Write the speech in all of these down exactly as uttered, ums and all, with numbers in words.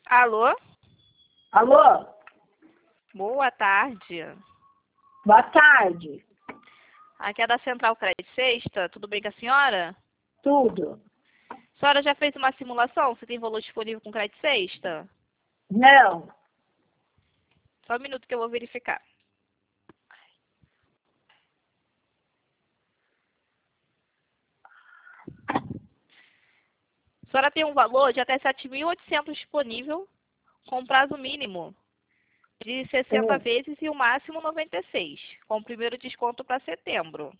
Alô? Alô? Boa tarde. Boa tarde. Aqui é da Central Crédito Sexta. Tudo bem com a senhora? Tudo? A senhora já fez uma simulação? Você tem valor disponível com Crédito Sexta? Não. Só um minuto que eu vou verificar. A senhora tem um valor de até sete mil e oitocentos disponível, com prazo mínimo de sessenta É. vezes e o máximo noventa e seis, com o primeiro desconto para setembro.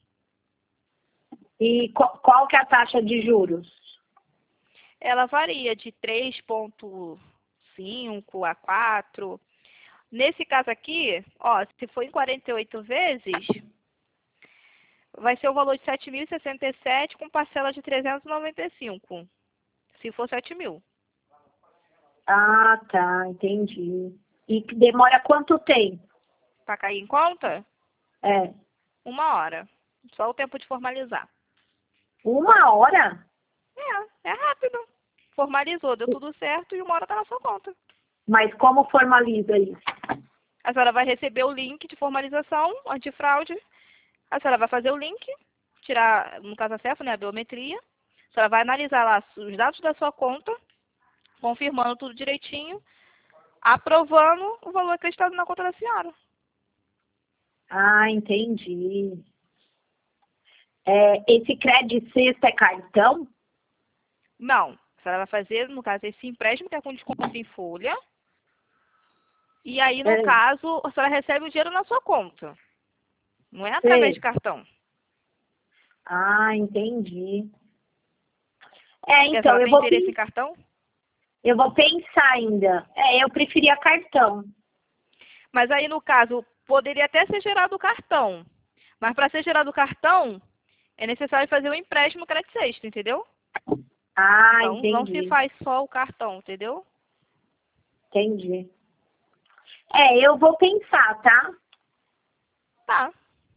E qual, qual que é a taxa de juros? Ela varia de três vírgula cinco a quatro. Nesse caso aqui, ó, se for em quarenta e oito vezes, vai ser o valor de sete mil e sessenta e sete com parcela de trezentos e noventa e cinco. Se for sete mil. Ah, tá, entendi. E que demora quanto tempo? Para cair em conta? É. Uma hora. Só o tempo de formalizar. Uma hora? É, é rápido. Formalizou, deu tudo certo e uma hora tá na sua conta. Mas como formaliza isso? A senhora vai receber o link de formalização antifraude. A senhora vai fazer o link, tirar, no caso a CEF, né, a biometria. A senhora vai analisar lá os dados da sua conta, confirmando tudo direitinho, aprovando o valor acreditado na conta da senhora. Ah, entendi. É, esse crédito sexta é cartão? Não. A senhora vai fazer, no caso, esse empréstimo que é com desconto em folha. E aí, no É. caso, a senhora recebe o dinheiro na sua conta. Não é através Sei. de cartão. Ah, entendi. É, E a então, senhora eu tem vou, interesse em pen- cartão? eu vou pensar ainda. É, eu preferia cartão. Mas aí, no caso, poderia até ser gerado o cartão. Mas para ser gerado o cartão, é necessário fazer o empréstimo crédito sexta, entendeu? Ah, Não, não se entendi. faz só o cartão, entendeu? Entendi. É, eu vou pensar, tá? Tá.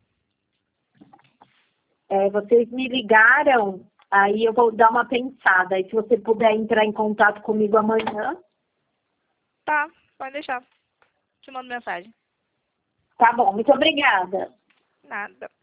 É, vocês me ligaram, aí eu vou dar uma pensada. E se você puder entrar em contato comigo amanhã, Tá, pode deixar. Te mando mensagem. tá bom. Muito obrigada. Nada.